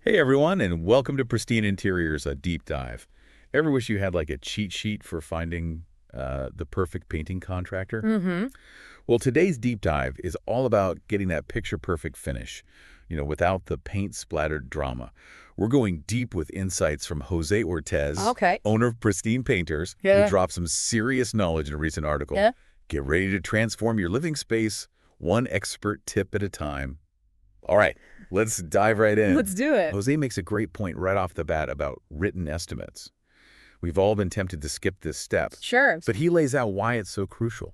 Hey everyone, and welcome to Pristine Interiors, a deep dive. Ever wish you had like a cheat sheet for finding the perfect painting contractor? Mm-hmm. Well, today's deep dive is all about getting that picture-perfect finish, without the paint-splattered drama. We're going deep with insights from Jose Ortez, Okay. owner of Pristine Painters, who Yeah. dropped some serious knowledge in a recent article. Yeah. Get ready to transform your living space, one expert tip at a time. All right, let's dive right in. Let's do it. Jose makes a great point right off the bat about written estimates. We've all been tempted to skip this step, Sure. but he lays out why it's so crucial.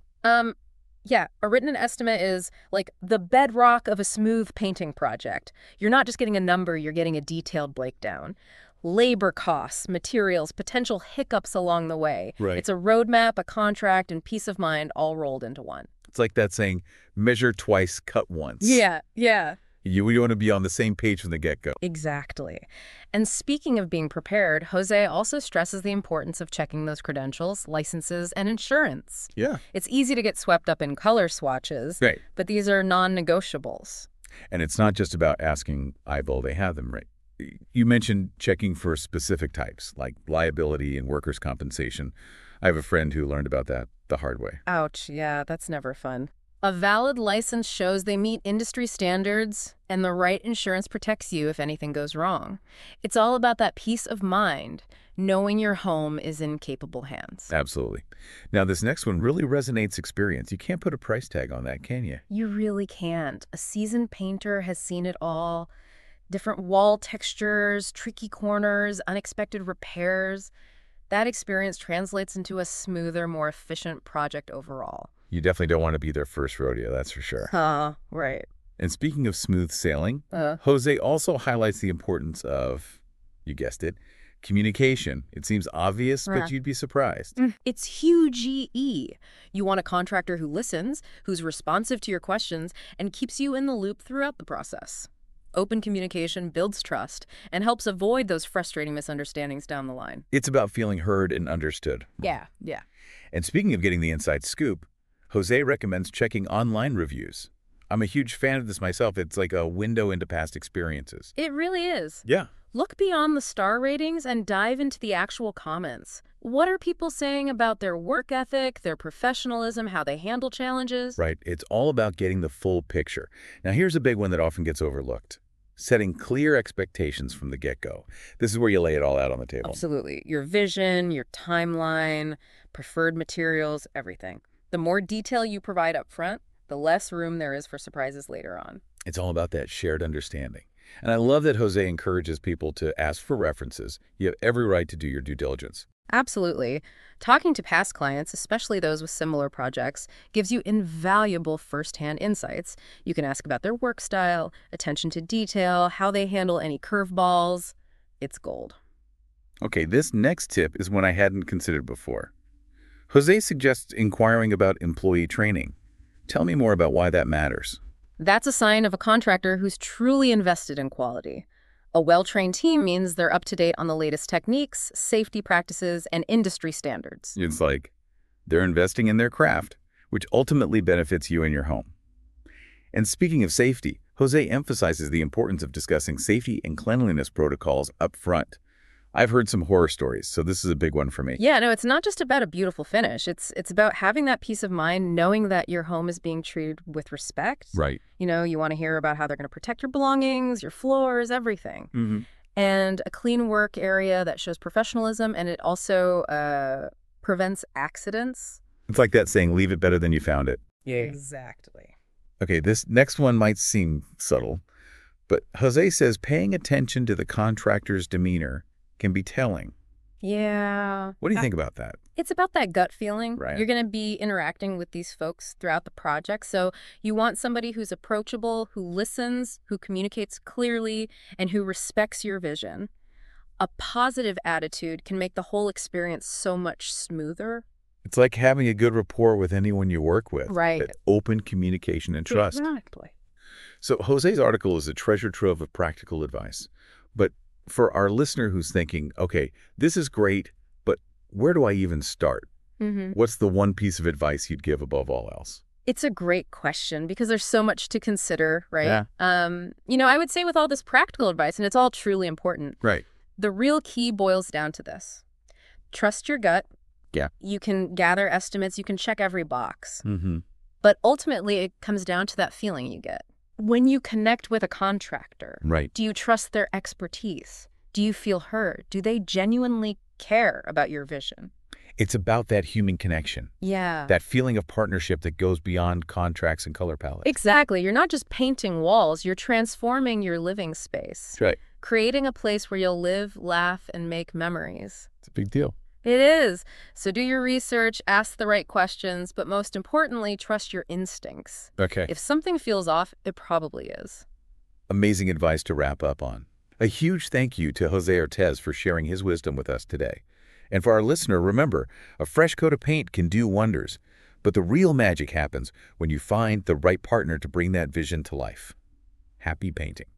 Yeah, a written estimate is like the bedrock of a smooth painting project. You're not just getting a number, you're getting a detailed breakdown. Labor costs, materials, potential hiccups along the way. Right. It's a roadmap, a contract, and peace of mind all rolled into one. It's like that saying, measure twice, cut once. Yeah. You want to be on the same page from the get-go. Exactly. And speaking of being prepared, Jose also stresses the importance of checking those credentials, licenses, and insurance. Yeah. It's easy to get swept up in color swatches, Right. but these are non-negotiables. And it's not just about asking eyeball they have them, right? You mentioned checking for specific types, like liability and workers' compensation. I have a friend who learned about that the hard way. Ouch, yeah, that's never fun. A valid license shows they meet industry standards, and the right insurance protects you if anything goes wrong. It's all about that peace of mind, knowing your home is in capable hands. Absolutely. Now, this next one really resonates experience. You can't put a price tag on that, can you? You really can't. A seasoned painter has seen it all. Different wall textures, tricky corners, unexpected repairs. That experience translates into a smoother, more efficient project overall. You definitely don't want to be their first rodeo, that's for sure. Right. And speaking of smooth sailing, Uh, Jose also highlights the importance of, you guessed it, communication. It seems obvious, Yeah. but you'd be surprised. It's huge E. You want a contractor who listens, who's responsive to your questions, and keeps you in the loop throughout the process. Open communication builds trust and helps avoid those frustrating misunderstandings down the line. It's about feeling heard and understood. Yeah. And speaking of getting the inside scoop, Jose recommends checking online reviews. I'm a huge fan of this myself. It's like a window into past experiences. It really is. Yeah. Look beyond the star ratings and dive into the actual comments. What are people saying about their work ethic, their professionalism, how they handle challenges? Right. It's all about getting the full picture. Now, here's a big one that often gets overlooked. Setting clear expectations from the get-go. This is where you lay it all out on the table. Absolutely. Your vision, your timeline, preferred materials, everything. The more detail you provide up front, the less room there is for surprises later on. It's all about that shared understanding. And I love that Jose encourages people to ask for references. You have every right to do your due diligence. Absolutely. Talking to past clients, especially those with similar projects, gives you invaluable firsthand insights. You can ask about their work style, attention to detail, how they handle any curveballs. It's gold. Okay, this next tip is one I hadn't considered before. Jose suggests inquiring about employee training. Tell me more about why that matters. That's a sign of a contractor who's truly invested in quality. A well-trained team means they're up to date on the latest techniques, safety practices, and industry standards. It's like they're investing in their craft, which ultimately benefits you and your home. And speaking of safety, Jose emphasizes the importance of discussing safety and cleanliness protocols up front. I've heard some horror stories, so this is a big one for me. Yeah, no, it's not just about a beautiful finish. It's about having that peace of mind, knowing that your home is being treated with respect. Right. You want to hear about how they're going to protect your belongings, your floors, everything. Mm-hmm. And a clean work area that shows professionalism, and it also prevents accidents. It's like that saying, leave it better than you found it. Yeah. Exactly. Okay, this next one might seem subtle, but Jose says paying attention to the contractor's demeanor can be telling. Yeah. What do you think about that? It's about that gut feeling. Right. You're going to be interacting with these folks throughout the project. So you want somebody who's approachable, who listens, who communicates clearly, and who respects your vision. A positive attitude can make the whole experience so much smoother. It's like having a good rapport with anyone you work with. Right. That open communication and trust. Exactly. So Jose's article is a treasure trove of practical advice. But for our listener who's thinking, okay, this is great, but where do I even start? Mm-hmm. What's the one piece of advice you'd give above all else? It's a great question because there's so much to consider, right? Yeah. I would say with all this practical advice, and it's all truly important, Right. the real key boils down to this. Trust your gut. Yeah. You can gather estimates. You can check every box. Mm-hmm. But ultimately, it comes down to that feeling you get. When you connect with a contractor, Right. do you trust their expertise? Do you feel heard? Do they genuinely care about your vision? It's about that human connection, Yeah. that feeling of partnership that goes beyond contracts and color palettes. Exactly. You're not just painting walls, you're transforming your living space. That's right. Creating a place where you'll live, laugh, and make memories. It's a big deal. It is. So do your research, ask the right questions, but most importantly, trust your instincts. Okay. If something feels off, it probably is. Amazing advice to wrap up on. A huge thank you to Jose Ortez for sharing his wisdom with us today. And for our listener, remember, a fresh coat of paint can do wonders, but the real magic happens when you find the right partner to bring that vision to life. Happy painting.